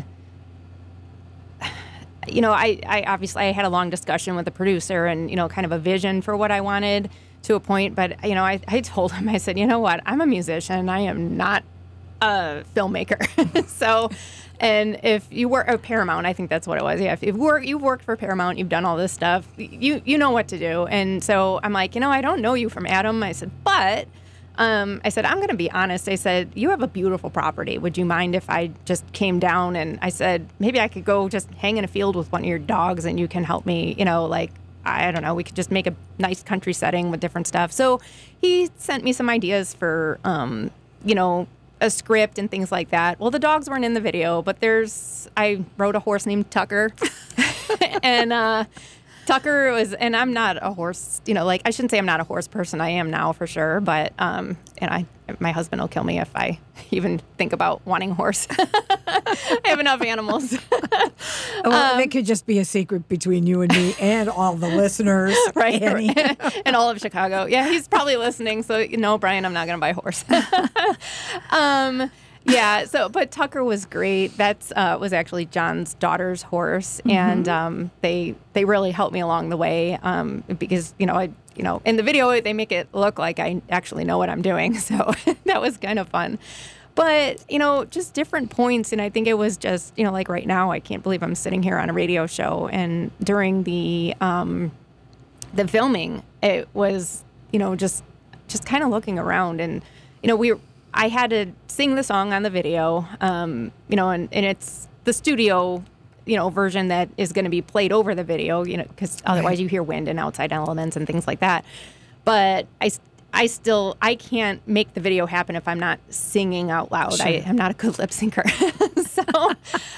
you know, I, I obviously I had a long discussion with the producer and, you know, kind of a vision for what I wanted to a point. But, you know, I, I told him, I said, you know what, I'm a musician. I am not a filmmaker. So, and if you work at Paramount, I think that's what it was. Yeah, if you've worked, you've worked for Paramount, you've done all this stuff, you you know what to do. And so I'm like, you know, I don't know you from Adam. I said, but um, I said, I'm going to be honest. I said, you have a beautiful property. Would you mind if I just came down? And I said, maybe I could go just hang in a field with one of your dogs and you can help me, you know, like, I don't know, we could just make a nice country setting with different stuff. So he sent me some ideas for, um, you know, a script and things like that. Well, the dogs weren't in the video, but there's, I wrote a horse named Tucker. and uh, Tucker was, and I'm not a horse, you know, like, I shouldn't say I'm not a horse person. I am now for sure. But, um, and I, my husband will kill me if I even think about wanting a horse. I have enough animals. Well, Um, it could just be a secret between you and me and all the listeners. right, Annie. and all of Chicago. Yeah, he's probably listening. So, you know, Brian, I'm not going to buy a horse. um, yeah. So, but Tucker was great. That's uh, was actually John's daughter's horse, Mm-hmm. and um, they they really helped me along the way um, because you know I you know in the video they make it look like I actually know what I'm doing. So that was kind of fun. But, you know, just different points. And I think it was just, you know, like right now, I can't believe I'm sitting here on a radio show. And during the um, the filming, it was, you know, just just kind of looking around. And, you know, we I had to sing the song on the video, um, you know, and, and it's the studio, you know, version that is going to be played over the video, you know, because otherwise you hear wind and outside elements and things like that. But I I still, I can't make the video happen if I'm not singing out loud. Sure. I am not a good lip syncer. so,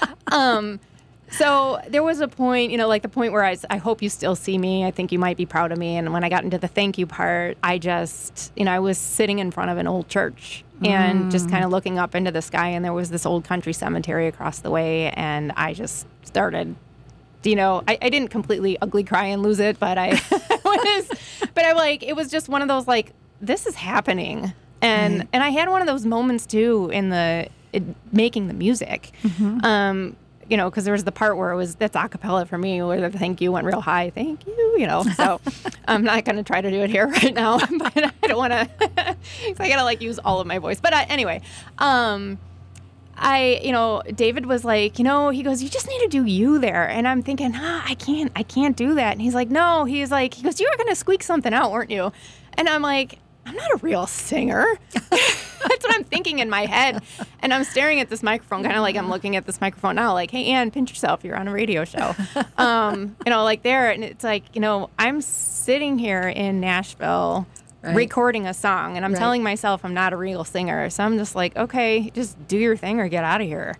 um, so there was a point, you know, like the point where I, was, I hope you still see me. I think you might be proud of me. And when I got into the thank you part, I just, you know, I was sitting in front of an old church and mm. just kind of looking up into the sky. And there was this old country cemetery across the way. And I just started, you know, I, I didn't completely ugly cry and lose it, but I was, but I like, it was just one of those like, this is happening. And, right. and I had one of those moments too in the, it, making the music. Mm-hmm. Um, you know, because there was the part where it was, that's a cappella for me, where the thank you went real high. Thank you, you know. So I'm not going to try to do it here right now, but I don't want to, because I got to like use all of my voice. But uh, anyway, um, I, you know, David was like, you know, he goes, you just need to do you there. And I'm thinking, ah, I can't, I can't do that. And he's like, no, he's like, he goes, you were going to squeak something out, weren't you? And I'm like, I'm not a real singer. That's what I'm thinking in my head. And I'm staring at this microphone, kind of like I'm looking at this microphone now, like, hey, Ann, pinch yourself. You're on a radio show. Um, you know, like there. And it's like, you know, I'm sitting here in Nashville right. recording a song, and I'm right. telling myself I'm not a real singer. So I'm just like, okay, just do your thing or get out of here.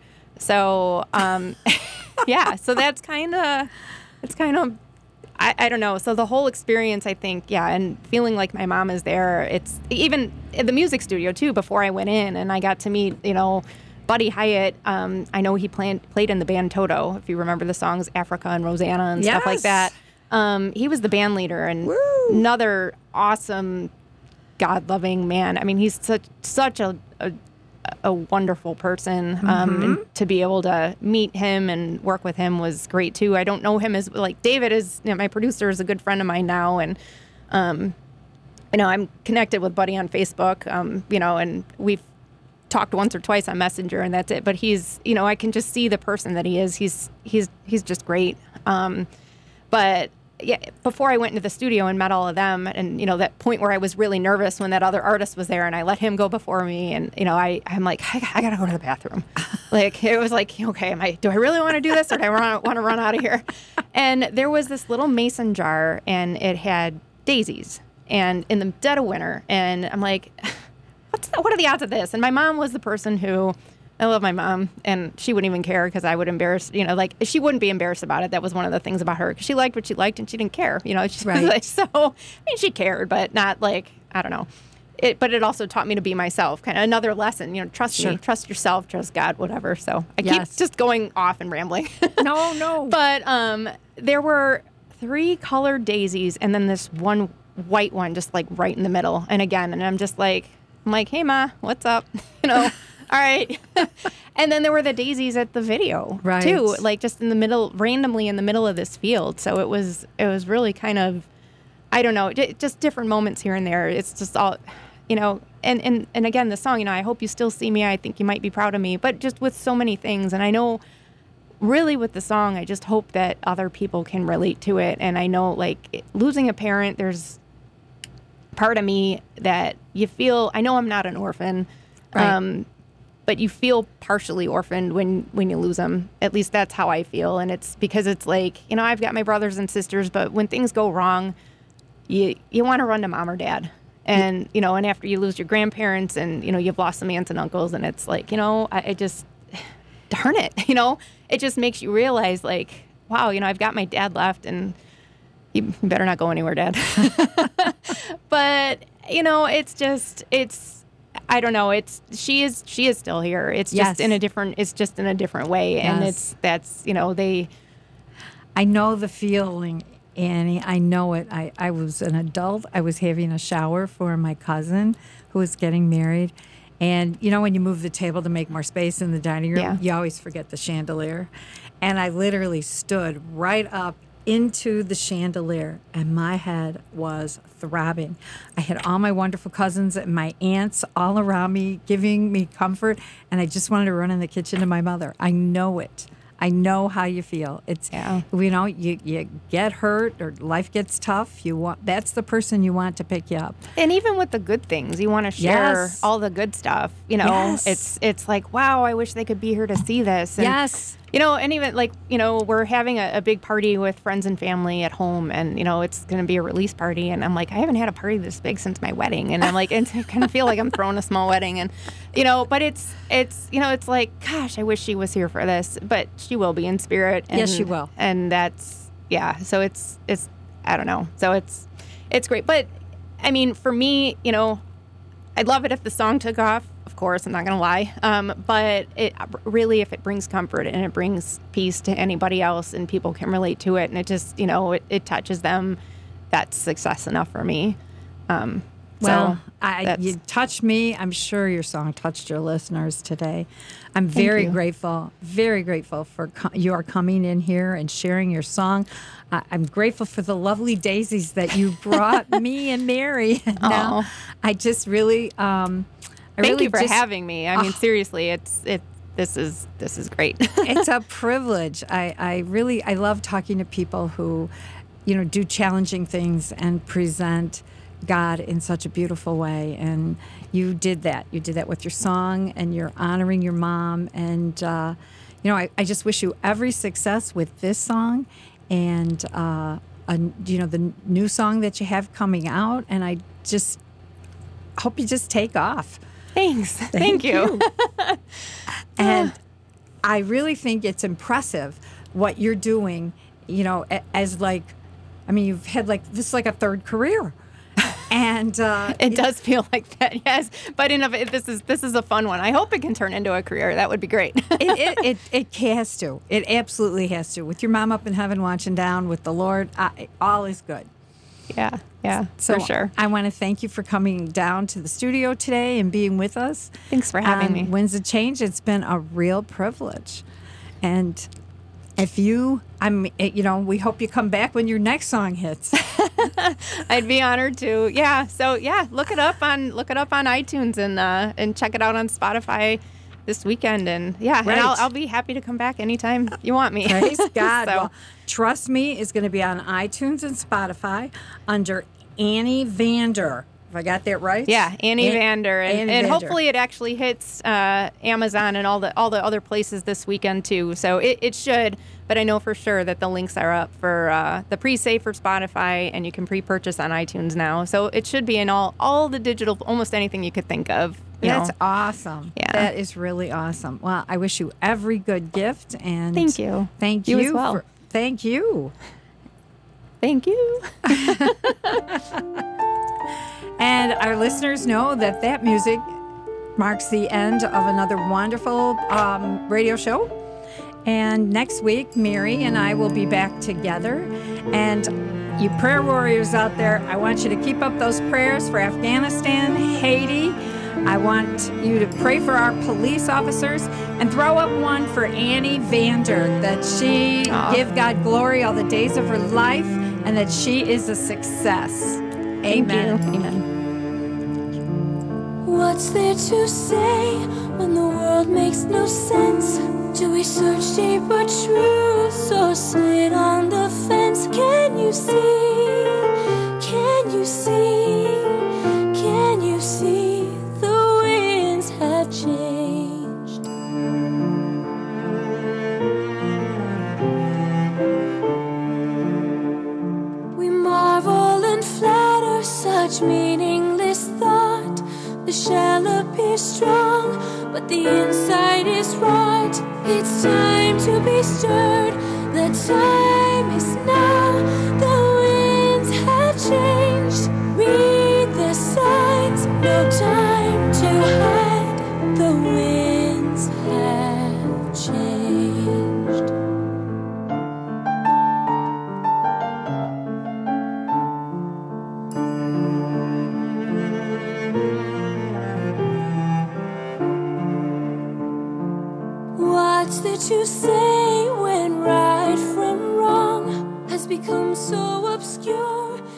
So, um, yeah, so that's kind of, it's kind of, I, I don't know. So the whole experience, I think, yeah, and feeling like my mom is there. It's even in the music studio, too, before I went in, and I got to meet, you know, Buddy Hyatt. Um, I know he played, played in the band Toto, if you remember the songs Africa and Rosanna and yes. stuff like that. Um, he was the band leader and Woo. another awesome, God-loving man. I mean, he's such such a, a a wonderful person, um, mm-hmm. and to be able to meet him and work with him was great too. I don't know him as like David is, you know, my producer is a good friend of mine now, and um, you know, I'm connected with Buddy on Facebook, um, you know, and we've talked once or twice on Messenger, and that's it. But he's, you know, I can just see the person that he is. He's he's he's just great. Um, but yeah, before I went into the studio and met all of them, and you know that point where I was really nervous when that other artist was there, and I let him go before me, and you know I I'm like I, I gotta go to the bathroom, like it was like okay, am I do I really want to do this or do I want to run out of here? And there was this little mason jar, and it had daisies, and in the dead of winter, and I'm like, what's the, what are the odds of this? And my mom was the person who. I love my mom, and she wouldn't even care because I would embarrass, you know, like she wouldn't be embarrassed about it. That was one of the things about her because she liked what she liked and she didn't care, you know. She right. like, so, I mean, she cared, but not like, I don't know. It, but it also taught me to be myself, kind of another lesson, you know, trust sure. me, trust yourself, trust God, whatever. So I yes. keep just going off and rambling. No, no. But um, there were three colored daisies and then this one white one just like right in the middle. And again, and I'm just like, I'm like, hey, Ma, what's up? You know. All right. And then there were the daisies at the video, right. too, like just in the middle, randomly in the middle of this field. So it was it was really kind of, I don't know, just different moments here and there. It's just all, you know, and, and, and again, the song, you know, I hope you still see me. I think you might be proud of me. But just with so many things. And I know really with the song, I just hope that other people can relate to it. And I know, like, losing a parent, there's part of me that you feel, I know I'm not an orphan. Right. Um, but you feel partially orphaned when, when you lose them. At least that's how I feel. And it's because it's like, you know, I've got my brothers and sisters, but when things go wrong, you you want to run to mom or dad. And, yeah. you know, and after you lose your grandparents and, you know, you've lost some aunts and uncles, and it's like, you know, I, I just, darn it, you know, it just makes you realize like, wow, you know, I've got my dad left and you better not go anywhere, Dad. But, you know, it's just, it's, I don't know. It's she is she is still here. It's yes. just in a different. It's just in a different way, yes. and it's that's you know they. I know the feeling, Annie. I know it. I, I was an adult. I was having a shower for my cousin who was getting married, and you know when you move the table to make more space in the dining room, yeah. you always forget the chandelier, and I literally stood right up into the chandelier, and my head was throbbing. I had all my wonderful cousins and my aunts all around me giving me comfort, and I just wanted to run in the kitchen to my mother. I know it. I know how you feel. It's yeah. you know, you, you get hurt or life gets tough. You want that's the person you want to pick you up. And even with the good things, you want to share yes. all the good stuff. You know, yes. it's it's like, wow, I wish they could be here to see this. And, yes. You know, and even like, you know, we're having a, a big party with friends and family at home, and, you know, it's going to be a release party. And I'm like, I haven't had a party this big since my wedding. And I'm like, and I kind of feel like I'm throwing a small wedding. And, you know, but it's, it's, you know, it's like, gosh, I wish she was here for this. But she will be in spirit. And, Yes, she will. And that's, yeah. So it's, it's, I don't know. So it's, it's great. But, I mean, for me, you know, I'd love it if the song took off. Of course, I'm not going to lie. Um, but it really, if it brings comfort and it brings peace to anybody else and people can relate to it and it just, you know, it, it touches them, that's success enough for me. Um, Well, so I, that's- you touched me. I'm sure your song touched your listeners today. I'm very you. grateful, very grateful for co- your coming in here and sharing your song. I, I'm grateful for the lovely daisies that you brought me and Mary. And now Aw. I just really, um, I Thank really you for just- having me. I mean, Oh. seriously, it's it. This is this is great. It's a privilege. I, I really, I love talking to people who, you know, do challenging things and present God in such a beautiful way. And you did that. You did that with your song, and you're honoring your mom. And, uh, you know, I, I just wish you every success with this song and, uh, a, you know, the new song that you have coming out. And I just hope you just take off. Thanks. Thank, you. And I really think it's impressive what you're doing, you know, a- as like, I mean, you've had like, this is like a third career. And uh, It does feel like that, yes. But in a, this is this is a fun one. I hope it can turn into a career. That would be great. it, it, it, it has to. It absolutely has to. With your mom up in heaven watching down with the Lord, I, all is good. yeah, yeah, So for sure. I want to thank you for coming down to the studio today and being with us. Thanks for having on me. Winds of Change. It's been a real privilege. And if you, I'm, you know, we hope you come back when your next song hits. I'd be honored to. Yeah. So yeah, look it up on look it up on iTunes and uh, and check it out on Spotify this weekend. And yeah, Right. and I'll, I'll be happy to come back anytime you want me. Praise God. So, Well, Trust Me is going to be on iTunes and Spotify under Annie Vander. If I got that right? yeah, Annie An- Vander, and, Annie and Vander. hopefully it actually hits uh, Amazon and all the all the other places this weekend too. So it, it should, but I know for sure that the links are up for uh, the pre-save for Spotify, and you can pre-purchase on iTunes now. So it should be in all all the digital, almost anything you could think of. You That's know. awesome. Yeah. That is really awesome. Well, I wish you every good gift and Thank you. Thank You you, as well. for, thank you. Thank you. And our listeners know that that music marks the end of another wonderful um, radio show. And next week, Mary and I will be back together. And you prayer warriors out there, I want you to keep up those prayers for Afghanistan, Haiti. I want you to pray for our police officers and throw up one for Annie Vander, that she Aw. give God glory all the days of her life and that she is a success. Thank Amen. you. Amen. What's there to say when the world makes no sense? Do we search deeper truths or sit on the fence? Can you see? Can you see? Can you see the winds have changed? We marvel and flatter such meaningless thought. The shell appears strong, but the inside is rot. It's time to be stirred. The time is now. The winds have changed. Read the signs. No time to hide. The winds have changed. What's there to say when right from wrong has become so obscure?